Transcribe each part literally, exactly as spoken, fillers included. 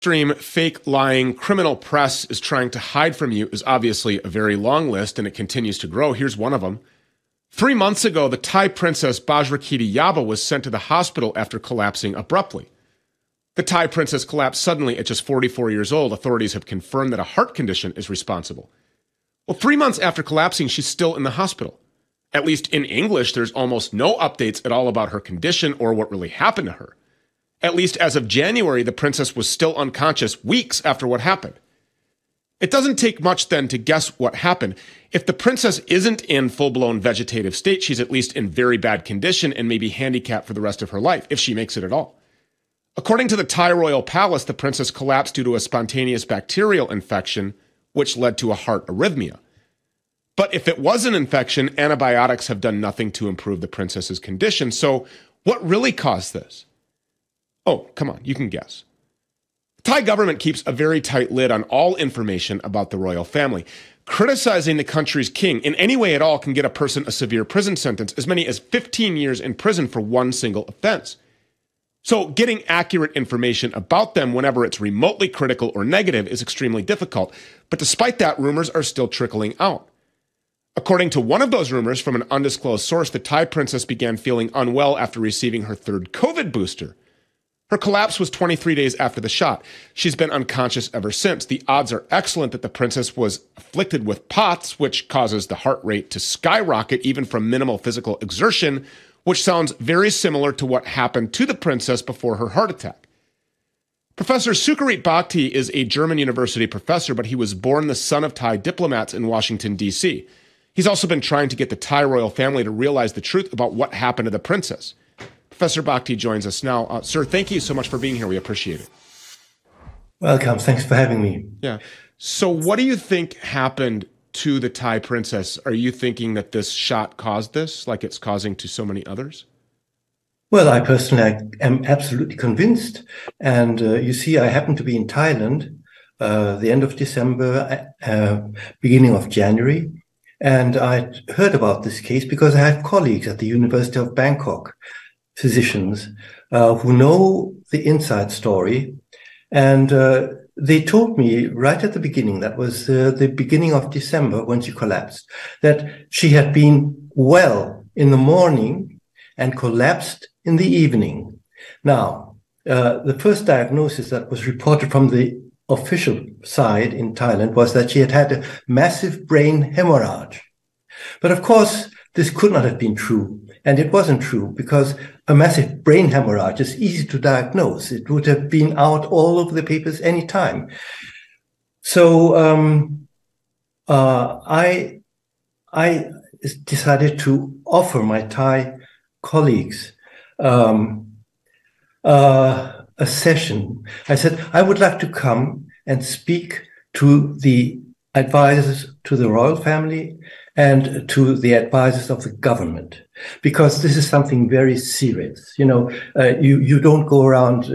mainstream fake, lying, criminal press is trying to hide from you is obviously a very long list, and it continues to grow. Here's one of them. Three months ago, the Thai princess Bajrakiti Yaba was sent to the hospital after collapsing abruptly. The Thai princess collapsed suddenly at just forty-four years old. Authorities have confirmed that a heart condition is responsible. Well, three months after collapsing, she's still in the hospital. At least in English, there's almost no updates at all about her condition or what really happened to her. At least as of January, the princess was still unconscious weeks after what happened. It doesn't take much then to guess what happened. If the princess isn't in full-blown vegetative state, she's at least in very bad condition and may be handicapped for the rest of her life, if she makes it at all. According to the Thai royal palace, the princess collapsed due to a spontaneous bacterial infection, which led to a heart arrhythmia. But if it was an infection, antibiotics have done nothing to improve the princess's condition. So what really caused this? Oh, come on, you can guess. The Thai government keeps a very tight lid on all information about the royal family. Criticizing the country's king in any way at all can get a person a severe prison sentence, as many as fifteen years in prison for one single offense. So getting accurate information about them whenever it's remotely critical or negative is extremely difficult. But despite that, rumors are still trickling out. According to one of those rumors from an undisclosed source, the Thai princess began feeling unwell after receiving her third COVID booster. Her collapse was twenty-three days after the shot. She's been unconscious ever since. The odds are excellent that the princess was afflicted with POTS, which causes the heart rate to skyrocket even from minimal physical exertion, which sounds very similar to what happened to the princess before her heart attack. Professor Sucharit Bhakdi is a German university professor, but he was born the son of Thai diplomats in Washington, D C He's also been trying to get the Thai royal family to realize the truth about what happened to the princess. Professor Bhakdi joins us now. Uh, sir, thank you so much for being here. We appreciate it. Welcome. Thanks for having me. Yeah. So what do you think happened to the Thai princess? Are you thinking that this shot caused this, like it's causing to so many others? Well, I personally am absolutely convinced. And uh, you see, I happen to be in Thailand, uh, the end of December, uh, beginning of January. And I heard about this case because I have colleagues at the University of Bangkok, physicians, uh, who know the inside story. And uh, they told me right at the beginning, that was uh, the beginning of December when she collapsed, that she had been well in the morning and collapsed in the evening. Now, uh, the first diagnosis that was reported from the official side in Thailand was that she had had a massive brain hemorrhage. But of course, this could not have been true. And it wasn't true because a massive brain hemorrhage is easy to diagnose. It would have been out all over the papers any time. So um, uh, I, I decided to offer my Thai colleagues um, uh, a session. I said, I would like to come and speak to the advisors to the royal family and to the advisors of the government, because this is something very serious. You know, uh, you, you don't go around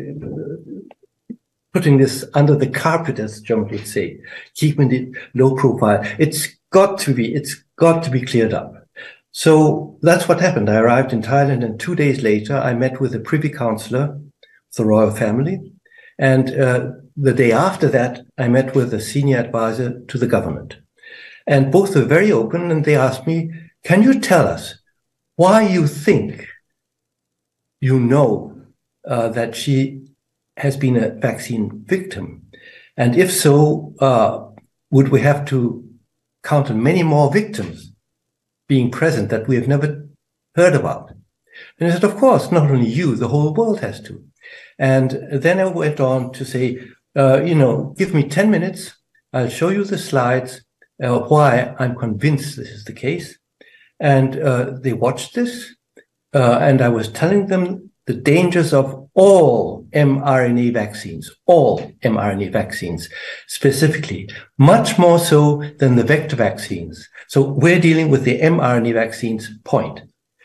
uh, putting this under the carpet, as Germans would say, keeping it low profile. It's got to be, it's got to be cleared up. So that's what happened. I arrived in Thailand, and two days later, I met with the Privy Councillor of the royal family. And uh, the day after that, I met with a senior advisor to the government. And both were very open, and they asked me, can you tell us why you think you know uh, that she has been a vaccine victim? And if so, uh, would we have to count on many more victims being present that we have never heard about? And I said, of course, not only you, the whole world has to. And then I went on to say, uh, you know, give me ten minutes. I'll show you the slides, uh, why I'm convinced this is the case. And uh, they watched this. Uh, and I was telling them the dangers of all mRNA vaccines, all mRNA vaccines specifically, much more so than the vector vaccines. So we're dealing with the mRNA vaccines point.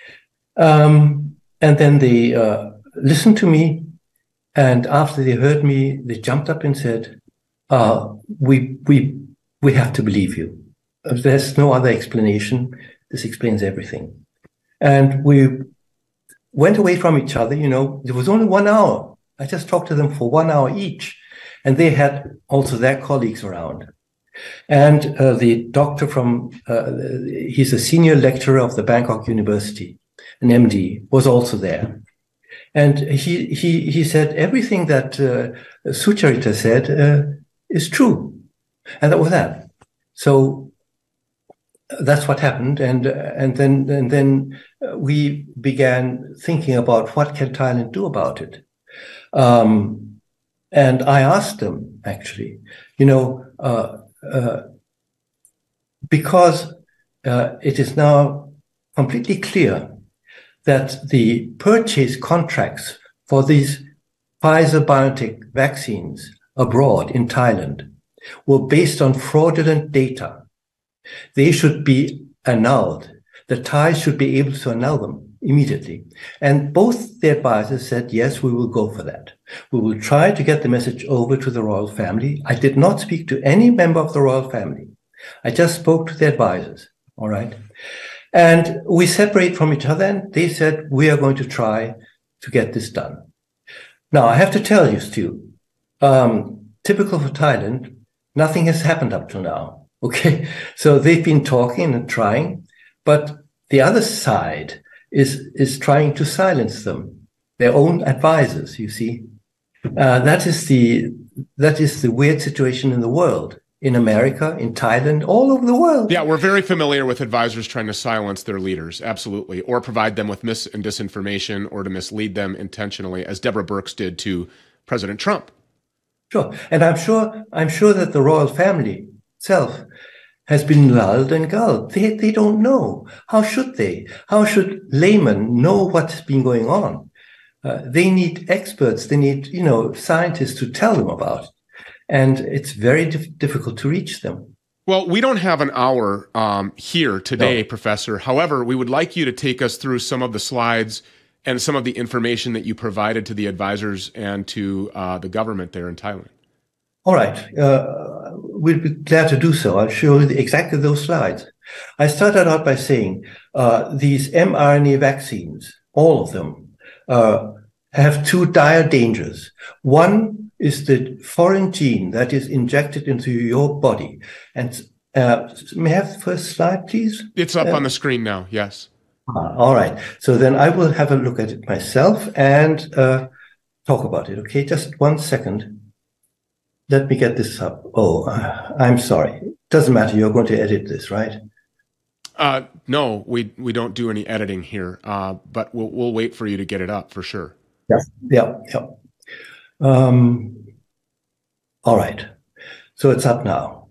Um, and then they uh, listened to me. And after they heard me, they jumped up and said, uh, we, we, we have to believe you. There's no other explanation. This explains everything. And we went away from each other. You know, it was only one hour. I just talked to them for one hour each. And they had also their colleagues around. And uh, the doctor from, uh, he's a senior lecturer of the Bangkok University, an M D, was also there. And he he he said everything that uh, Sucharita said uh, is true. And that was that. So that's what happened. And and then and then we began thinking about what can Thailand do about it. Um, and I asked them, actually, you know, uh, Uh, because uh, it is now completely clear that the purchase contracts for these Pfizer-BioNTech vaccines abroad in Thailand were based on fraudulent data. They should be annulled. The Thais should be able to annul them immediately. And both the advisors said, yes, we will go for that. We will try to get the message over to the royal family. I did not speak to any member of the royal family. I just spoke to the advisors, all right? And we separate from each other, and they said, we are going to try to get this done. Now, I have to tell you, Stu, um, typical for Thailand, nothing has happened up to now, okay? So they've been talking and trying, but the other side is is trying to silence them, their own advisors, you see. Uh, that is the that is the weird situation in the world, in America, in Thailand, all over the world. Yeah, we're very familiar with advisors trying to silence their leaders, absolutely, or provide them with mis and disinformation or to mislead them intentionally, as Deborah Birx did to President Trump. Sure, and I'm sure I'm sure that the royal family itself has been lulled and gulled. They, they don't know. How should they? How should laymen know what's been going on? Uh, they need experts. They need, you know, scientists to tell them about it. And it's very dif- difficult to reach them. Well, we don't have an hour um, here today, No. Professor. However, we would like you to take us through some of the slides and some of the information that you provided to the advisors and to uh, the government there in Thailand. All right. Uh, we'll be glad to do so. I'll show you exactly those slides. I started out by saying uh, these mRNA vaccines, all of them, uh, have two dire dangers. One is the foreign gene that is injected into your body. And uh, may I have the first slide, please? It's up uh, on the screen now, yes. Ah, all right. So then I will have a look at it myself and uh, talk about it. Okay, just one second. Let me get this up. Oh, uh, I'm sorry. Doesn't matter. You're going to edit this, right? Uh, no, we we don't do any editing here, uh, but we'll we'll wait for you to get it up for sure. Yeah, yeah, yeah. Um, all right. So it's up now.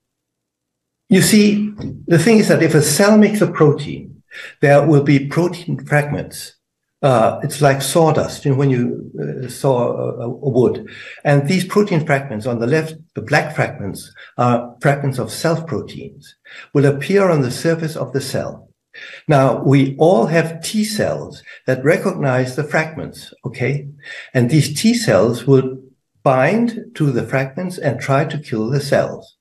You see, the thing is that if a cell makes a protein, there will be protein fragments. Uh, it's like sawdust, you know, when you uh, saw a, a wood. And these protein fragments on the left, the black fragments, are fragments of self-proteins, will appear on the surface of the cell. Now, we all have T cells that recognize the fragments, okay? And these T cells will bind to the fragments and try to kill the cells.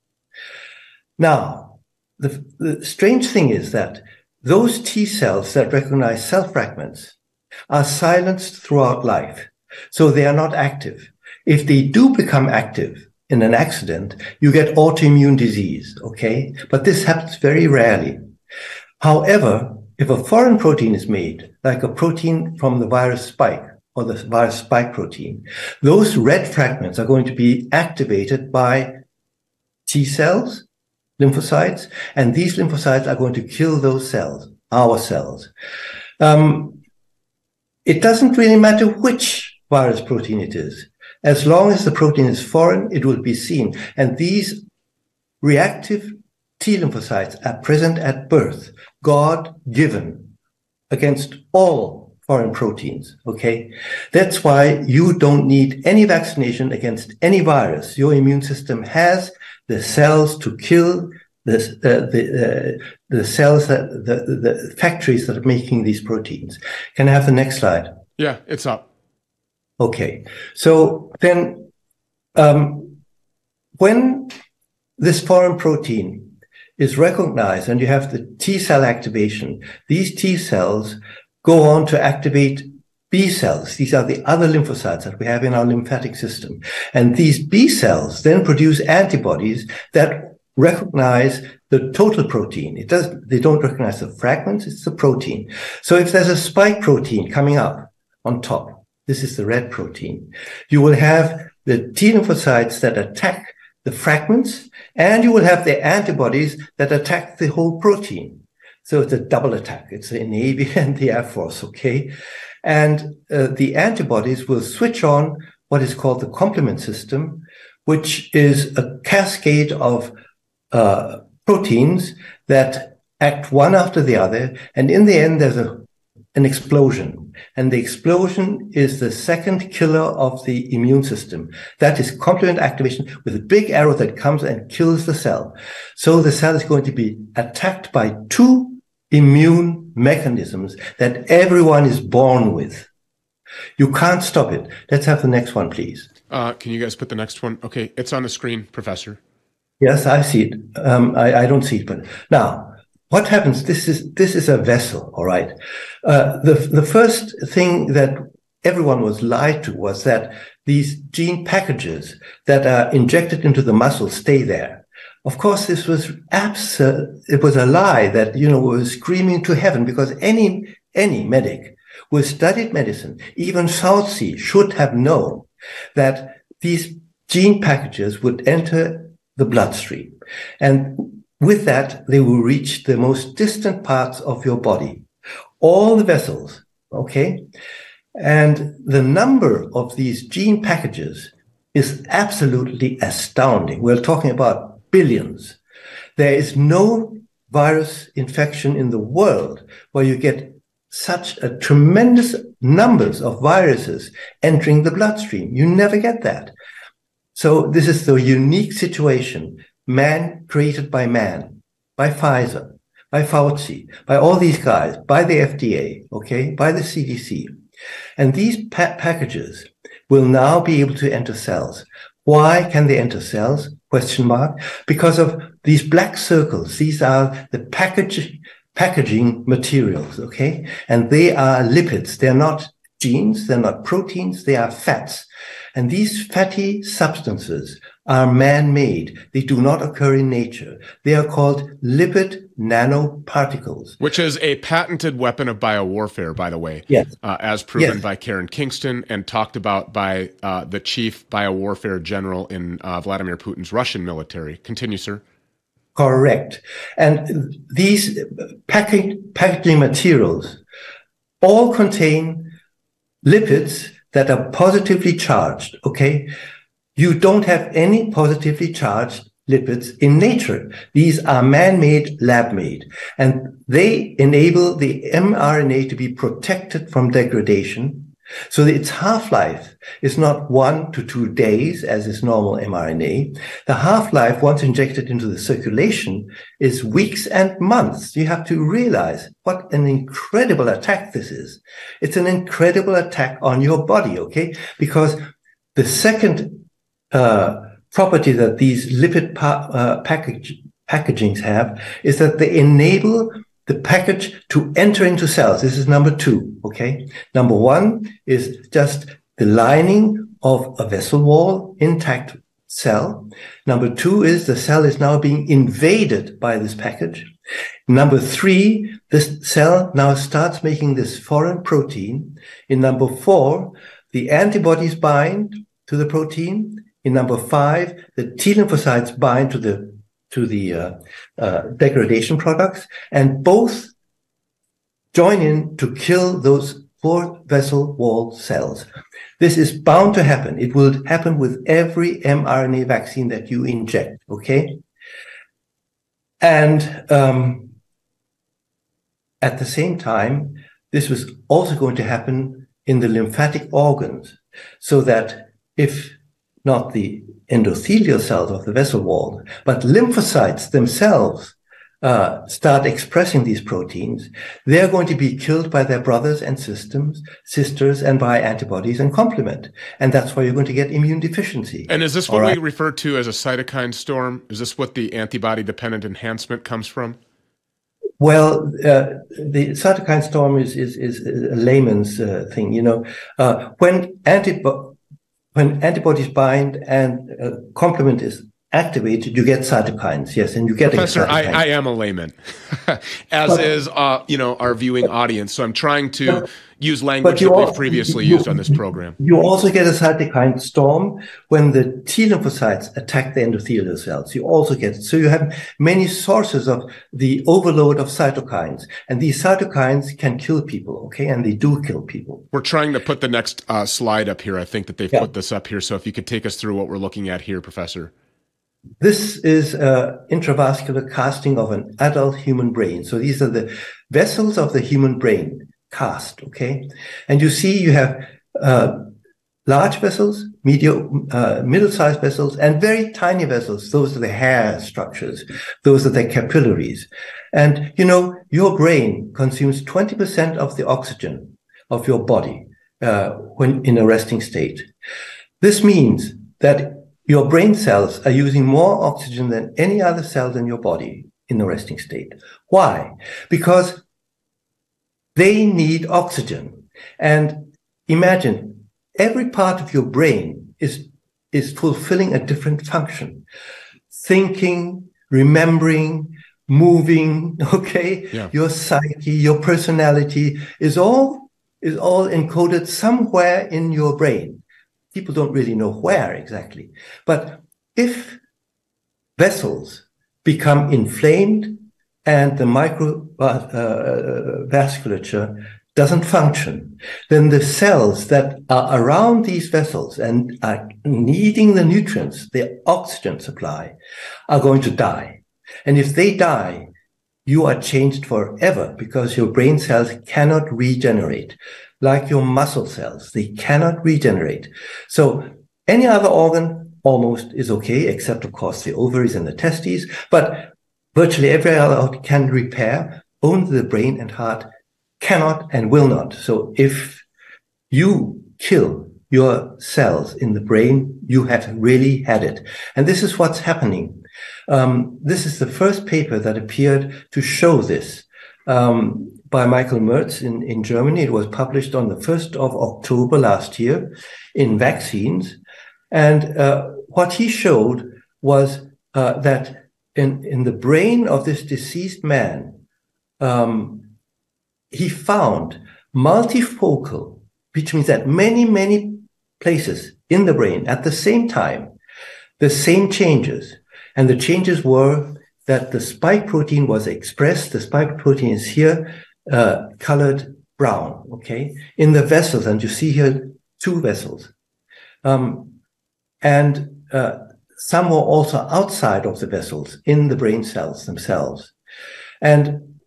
Now, the, the strange thing is that those T cells that recognize cell fragments are silenced throughout life, so they are not active. If they do become active in an accident, you get autoimmune disease, okay? But this happens very rarely. However, if a foreign protein is made, like a protein from the virus spike or the virus spike protein, those red fragments are going to be activated by T cells, lymphocytes, and these lymphocytes are going to kill those cells, our cells. Um, It doesn't really matter which virus protein it is. As long as the protein is foreign, it will be seen. And these reactive T lymphocytes are present at birth, God-given, against all foreign proteins, okay? That's why you don't need any vaccination against any virus. Your immune system has the cells to kill The, uh, the, uh, the cells, that the, the factories that are making these proteins. Can I have the next slide? Yeah, it's up. Okay. So then um, when this foreign protein is recognized and you have the T cell activation, these T cells go on to activate B cells. These are the other lymphocytes that we have in our lymphatic system. And these B cells then produce antibodies that recognize the total protein. It does, they don't recognize the fragments, it's the protein. So if there's a spike protein coming up on top, this is the red protein, you will have the T lymphocytes that attack the fragments, and you will have the antibodies that attack the whole protein. So it's a double attack. It's the Navy and the Air Force, okay? And uh, the antibodies will switch on what is called the complement system, which is a cascade of uh, proteins that act one after the other. And in the end, there's a, an explosion. And the explosion is the second killer of the immune system. That is complement activation with a big arrow that comes and kills the cell. So the cell is going to be attacked by two immune mechanisms that everyone is born with. You can't stop it. Let's have the next one, please. Uh, can you guys put the next one? Okay, it's on the screen, Professor. Yes, I see it. Um, I, I don't see it, but now what happens? This is this is a vessel, all right. Uh, the the first thing that everyone was lied to was that these gene packages that are injected into the muscle stay there. Of course, this was absurd. It was a lie that, you know, was screaming to heaven, because any, any medic who has studied medicine, even Fauci, should have known that these gene packages would enter the bloodstream. And with that, they will reach the most distant parts of your body, all the vessels, okay? And the number of these gene packages is absolutely astounding. We're talking about billions. There is no virus infection in the world where you get such a tremendous numbers of viruses entering the bloodstream. You never get that. So this is the unique situation, man created by man, by Pfizer, by Fauci, by all these guys, by the F D A, okay, by the C D C. And these pa- packages will now be able to enter cells. Why can they enter cells? Question mark. Because of these black circles. These are the package, packaging materials, okay? And they are lipids. They're not genes. They're not proteins. They are fats. And these fatty substances are man-made. They do not occur in nature. They are called lipid nanoparticles. Which is a patented weapon of biowarfare, by the way. Yes. Uh, as proven Yes. by Karen Kingston and talked about by uh, the chief biowarfare general in uh, Vladimir Putin's Russian military. Continue, sir. Correct. And these packaging, packaging materials all contain lipids that are positively charged, okay? You don't have any positively charged lipids in nature. These are man-made, lab-made, and they enable the mRNA to be protected from degradation. So that its half-life is not one to two days, as is normal mRNA. The half-life, once injected into the circulation, is weeks and months. You have to realize what an incredible attack this is. It's an incredible attack on your body, okay? Because the second uh, property that these lipid pa- uh, package, packagings have is that they enable the package to enter into cells. This is number two, okay? Number one is just the lining of a vessel wall, intact cell. Number two is the cell is now being invaded by this package. Number three, this cell now starts making this foreign protein. In number four, the antibodies bind to the protein. In number five, the T lymphocytes bind to the to the uh, uh, degradation products, and both join in to kill those four vessel wall cells. This is bound to happen. It will happen with every mRNA vaccine that you inject, okay? And um, at the same time, this was also going to happen in the lymphatic organs, so that if not the endothelial cells of the vessel wall, but lymphocytes themselves uh, start expressing these proteins, they're going to be killed by their brothers and systems, sisters, and by antibodies and complement. And that's why you're going to get immune deficiency. And is this what right? we refer to as a cytokine storm? Is this what the antibody-dependent enhancement comes from? Well, uh, the cytokine storm is is, is a layman's uh, thing. You know, uh, when antibo- when antibodies bind and uh, complement is activated, you get cytokines. Yes, and you get Professor, I, cytokines. I am a layman, as but, is uh, you know our viewing audience. So I'm trying to but, use language that we've previously you, used on this program. You also get a cytokine storm when the T lymphocytes attack the endothelial cells. You also get it. So you have many sources of the overload of cytokines, and these cytokines can kill people. Okay, and they do kill people. We're trying to put the next uh, slide up here. I think that they've yeah. put this up here. So if you could take us through what we're looking at here, Professor. This is an intravascular casting of an adult human brain. So these are the vessels of the human brain cast, okay? And you see you have uh, large vessels, medium, uh, middle-sized vessels, and very tiny vessels. Those are the hair structures. Those are the capillaries. And, you know, your brain consumes twenty percent of the oxygen of your body uh, when in a resting state. This means that your brain cells are using more oxygen than any other cells in your body in a resting state. Why? Because they need oxygen. And imagine every part of your brain is, is fulfilling a different function. Thinking, remembering, moving, okay? Yeah. Your psyche, your personality is all, is all encoded somewhere in your brain. People don't really know where exactly. But if vessels become inflamed and the microvasculature uh, doesn't function, then the cells that are around these vessels and are needing the nutrients, the oxygen supply, are going to die. And if they die, you are changed forever because your brain cells cannot regenerate. Like your muscle cells, they cannot regenerate. So any other organ almost is okay, except of course the ovaries and the testes, but virtually every other organ can repair. Only the brain and heart cannot and will not. So if you kill your cells in the brain, you have really had it. And this is what's happening. Um, this is the first paper that appeared to show this. Um, by Michael Merz in, in Germany. It was published on the first of October last year in Vaccines. And uh, what he showed was uh, that in, in the brain of this deceased man, um, he found multifocal, which means that many, many places in the brain at the same time, the same changes. And the changes were that the spike protein was expressed. The spike protein is here, Uh, colored brown, okay, in the vessels, and you see here two vessels. Um, and uh, some were also outside of the vessels in the brain cells themselves. And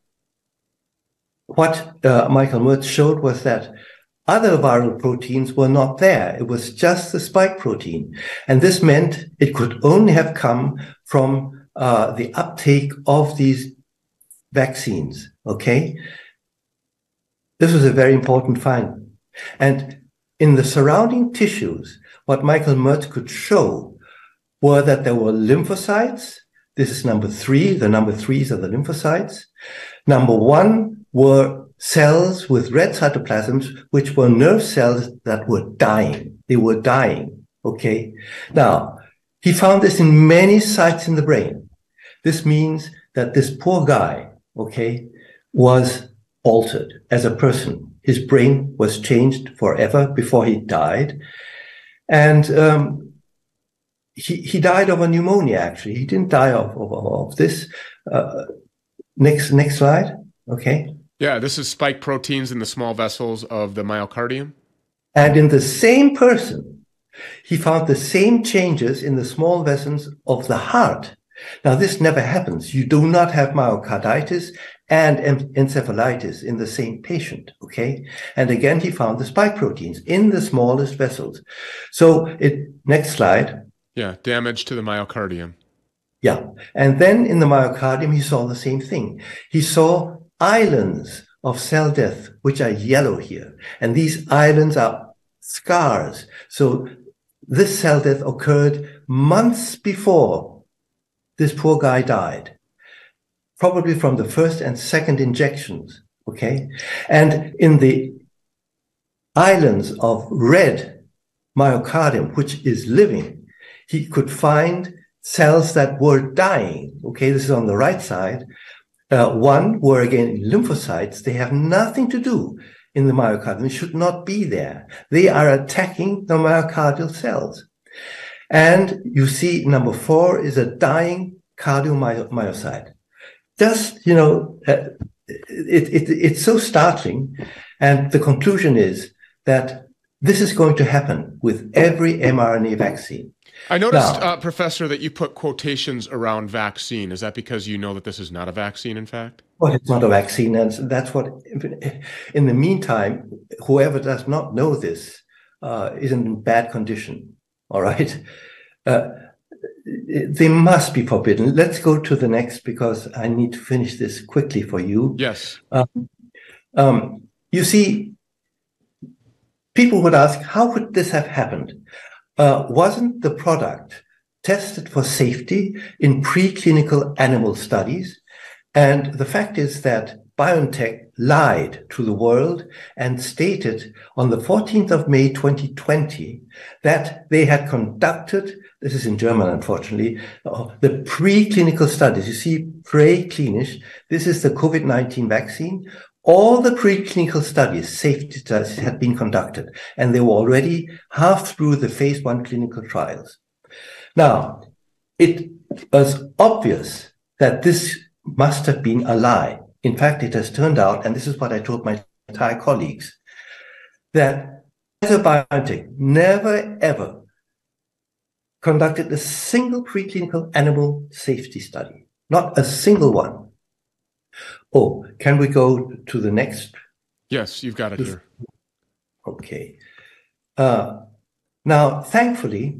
what uh, Michael Merz showed was that other viral proteins were not there. It was just the spike protein. And this meant it could only have come from uh, the uptake of these vaccines, okay? This was a very important finding. And in the surrounding tissues, what Michael Merz could show were that there were lymphocytes. This is number three. The number threes are the lymphocytes. Number one were cells with red cytoplasms, which were nerve cells that were dying. They were dying, okay? Now, he found this in many sites in the brain. This means that this poor guy, okay, was altered as a person. His brain was changed forever before he died. And um, he, he died of a pneumonia, actually. He didn't die of, of, of this. Uh, next, next slide. Okay. Yeah, this is spike proteins in the small vessels of the myocardium. And in the same person, he found the same changes in the small vessels of the heart. Now, this never happens. You do not have myocarditis and encephalitis in the same patient, okay? And again, he found the spike proteins in the smallest vessels. So, it, next slide. Yeah, damage to the myocardium. Yeah, and then in the myocardium, he saw the same thing. He saw islands of cell death, which are yellow here. And these islands are scars. So, this cell death occurred months before this poor guy died. probably from the first and second injections, okay? And in the islands of red myocardium, which is living, he could find cells that were dying, okay? This is on the right side. Uh, one were, again, lymphocytes. They have nothing to do in the myocardium. They should not be there. They are attacking the myocardial cells. And you see, number four is a dying cardiomyocyte. Just, you know, uh, it, it, it's so startling. And the conclusion is that this is going to happen with every mRNA vaccine. I noticed, now, uh, Professor, that you put quotations around vaccine. Is that because you know that this is not a vaccine, in fact? Well, it's not a vaccine. And that's what, in the meantime, whoever does not know this uh, is in bad condition. All right. Uh, they must be forbidden. Let's go to the next, because I need to finish this quickly for you. Yes. Um, um, you see, people would ask, how could this have happened? Uh, wasn't the product tested for safety in preclinical animal studies? And the fact is that BioNTech lied to the world and stated on the fourteenth of May, twenty twenty, that they had conducted, this is in German, unfortunately, uh, the preclinical studies. You see, pre-klinisch, this is the COVID nineteen vaccine. All the preclinical studies, safety studies, had been conducted, and they were already half through the phase one clinical trials. Now, it was obvious that this must have been a lie. In fact, it has turned out, and this is what I told my entire colleagues, that BioNTech never, ever conducted a single preclinical animal safety study, not a single one. Oh, can we go to the next? Yes, you've got it here. Okay. Uh, now, thankfully,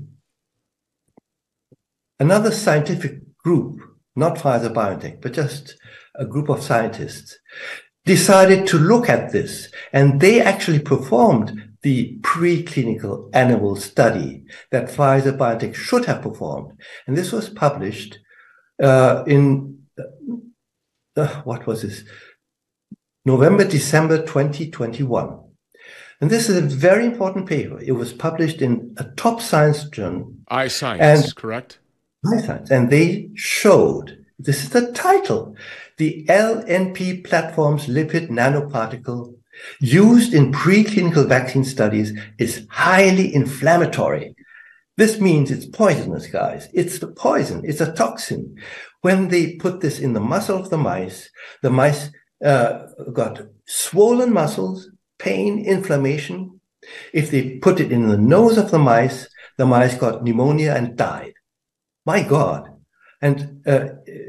another scientific group, not Pfizer-BioNTech, but just a group of scientists, decided to look at this, and they actually performed the preclinical animal study that Pfizer-BioNTech should have performed. And this was published uh, in Uh, what was this? November, December twenty twenty-one. And this is a very important paper. It was published in a top science journal. iScience, and, correct? iScience. And they showed, this is the title, the L N P platform's lipid nanoparticle used in preclinical vaccine studies is highly inflammatory. This means it's poisonous, guys. It's the poison. It's a toxin. When they put this in the muscle of the mice, the mice uh, got swollen muscles, pain, inflammation. If they put it in the nose of the mice, the mice got pneumonia and died. My God. And uh,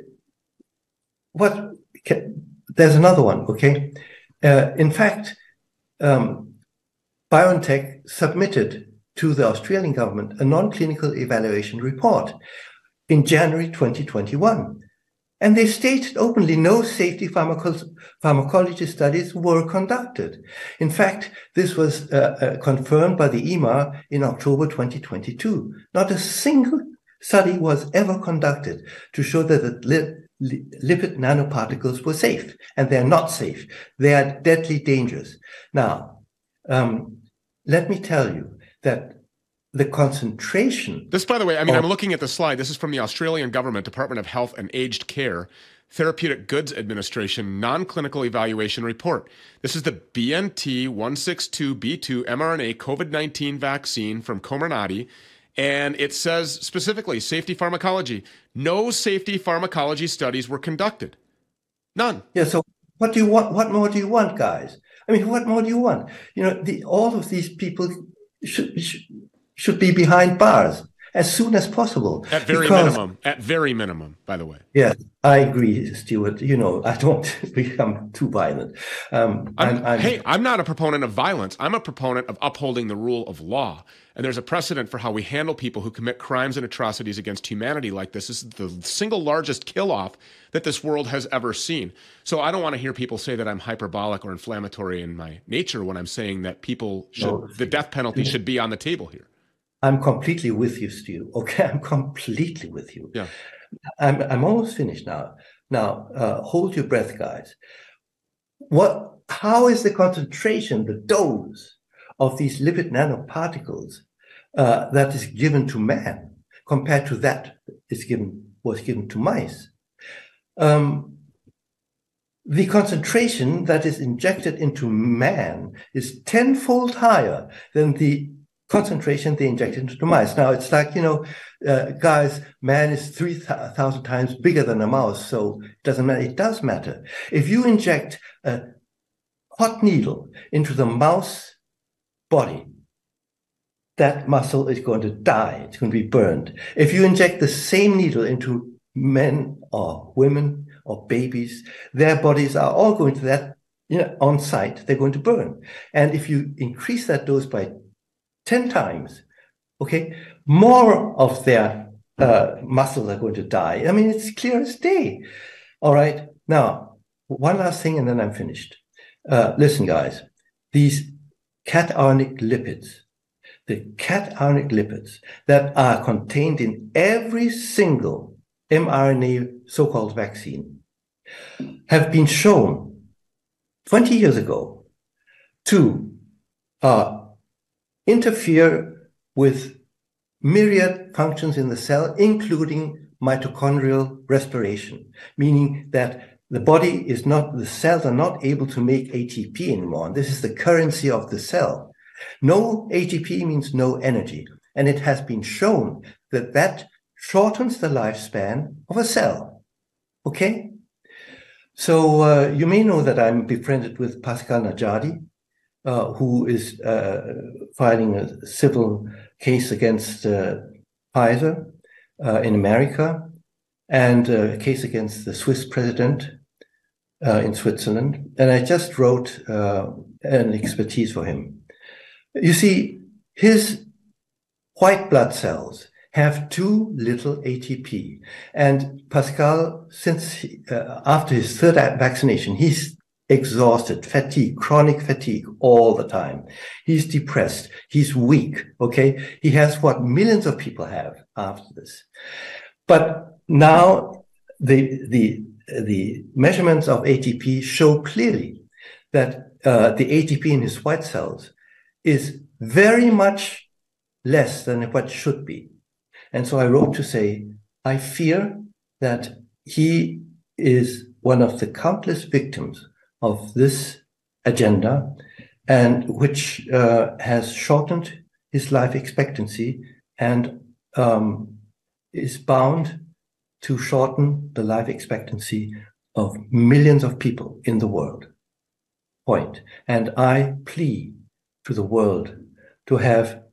what? Can, there's another one, okay? Uh, in fact, um, BioNTech submitted to the Australian government a non-clinical evaluation report in January twenty twenty-one. And they stated openly no safety pharmaco pharmacology studies were conducted. In fact, this was uh, uh, confirmed by the E M A in October twenty twenty-two. Not a single study was ever conducted to show that the li li lipid nanoparticles were safe, and they're not safe. They are deadly dangerous. Now, um, let me tell you that the concentration. This, by the way, I mean, I'm looking at the slide. This is from the Australian Government Department of Health and Aged Care Therapeutic Goods Administration Non-Clinical Evaluation Report. This is the B N T one sixty-two B two mRNA COVID nineteen vaccine from Comirnaty. And it says specifically, safety pharmacology. No safety pharmacology studies were conducted. None. Yeah, so what do you want? What more do you want, guys? I mean, what more do you want? You know, the, all of these people should, should, should be behind bars as soon as possible. At very because, minimum. At very minimum, by the way. Yeah, I agree, Stuart. You know, I don't become too violent. Um, I'm, I'm, I'm, hey, I'm not a proponent of violence. I'm a proponent of upholding the rule of law. And there's a precedent for how we handle people who commit crimes and atrocities against humanity like this. This is the single largest kill-off that this world has ever seen. So I don't want to hear people say that I'm hyperbolic or inflammatory in my nature when I'm saying that people should, no, the death penalty should be on the table here. I'm completely with you, Stu. Okay, I'm completely with you. Yeah, I'm I'm almost finished now. Now, uh, hold your breath, guys. What? How is the concentration, the dose of these lipid nanoparticles uh, that is given to man compared to that is given was given to mice? Um, the concentration that is injected into man is tenfold higher than the concentration they injected into the mice. Now, it's like, you know, uh, guys, man is three thousand times bigger than a mouse, so it doesn't matter. It does matter. If you inject a hot needle into the mouse body, that muscle is going to die. It's going to be burned. If you inject the same needle into men or women or babies, their bodies are all going to that, you know, on site, they're going to burn. And if you increase that dose by ten times, okay, more of their uh, muscles are going to die. I mean, it's clear as day. All right. Now, one last thing, and then I'm finished. Uh, listen, guys, these cationic lipids, the cationic lipids that are contained in every single mRNA so-called vaccine have been shown twenty years ago to uh, interfere with myriad functions in the cell, including mitochondrial respiration, meaning that the body is not, the cells are not able to make A T P anymore. And this is the currency of the cell. No A T P means no energy. And it has been shown that that shortens the lifespan of a cell. Okay? So uh, you may know that I'm befriended with Pascal Najadi, uh, who is uh, filing a civil case against uh, Pfizer uh, in America, and a case against the Swiss president uh, in Switzerland. And I just wrote uh, an expertise for him. You see, his white blood cells have too little A T P. And Pascal, since he, uh, after his third vaccination, he's exhausted, fatigue, chronic fatigue all the time. He's depressed. He's weak. Okay. He has what millions of people have after this. But now the, the, the measurements of A T P show clearly that uh, the A T P in his white cells is very much less than what it should be. And so I wrote to say, I fear that he is one of the countless victims of this agenda, and which uh, has shortened his life expectancy and um, is bound to shorten the life expectancy of millions of people in the world. Point. And I plead to the world to have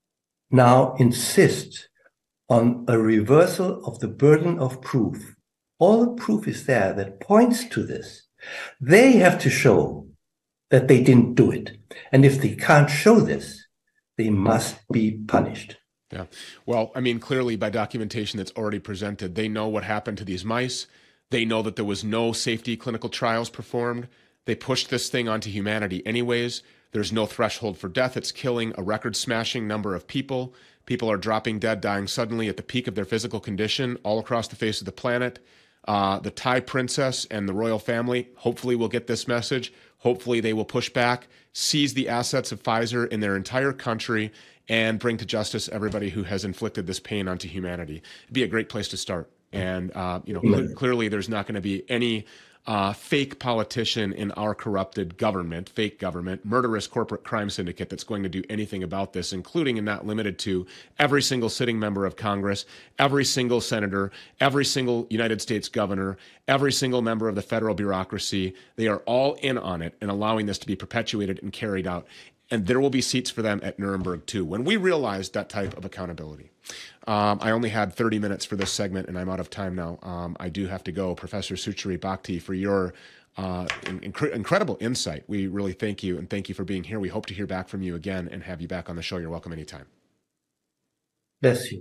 now insist on a reversal of the burden of proof. All the proof is there that points to this. They have to show that they didn't do it. And if they can't show this, they must be punished. Yeah. Well, I mean, clearly by documentation that's already presented, they know what happened to these mice. They know that there was no safety clinical trials performed. They pushed this thing onto humanity anyways. There's no threshold for death. It's killing a record-smashing number of people. People are dropping dead, dying suddenly at the peak of their physical condition all across the face of the planet. Uh, the Thai princess and the royal family hopefully will get this message. Hopefully they will push back, seize the assets of Pfizer in their entire country, and bring to justice everybody who has inflicted this pain onto humanity. It'd be a great place to start. And, uh, you know, cl- clearly there's not going to be any uh, fake politician in our corrupted government, fake government, murderous corporate crime syndicate that's going to do anything about this, including and not limited to every single sitting member of Congress, every single senator, every single United States governor, every single member of the federal bureaucracy. They are all in on it and allowing this to be perpetuated and carried out. And there will be seats for them at Nuremberg too, when we realize that type of accountability. Um, I only had thirty minutes for this segment, and I'm out of time now. Um, I do have to go. Professor Suchari Bhakdi, for your uh, inc- incredible insight. We really thank you, and thank you for being here. We hope to hear back from you again and have you back on the show. You're welcome anytime. Bless you.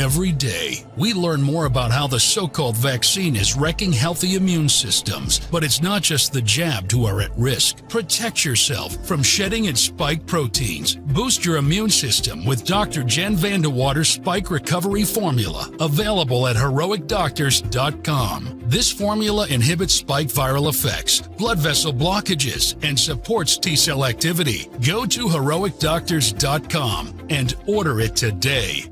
Every day, we learn more about how the so-called vaccine is wrecking healthy immune systems. But it's not just the jabbed who are at risk. Protect yourself from shedding its spike proteins. Boost your immune system with Doctor Jen Vandewater's Spike Recovery Formula, available at heroic doctors dot com. This formula inhibits spike viral effects, blood vessel blockages, and supports T-cell activity. Go to heroic doctors dot com and order it today.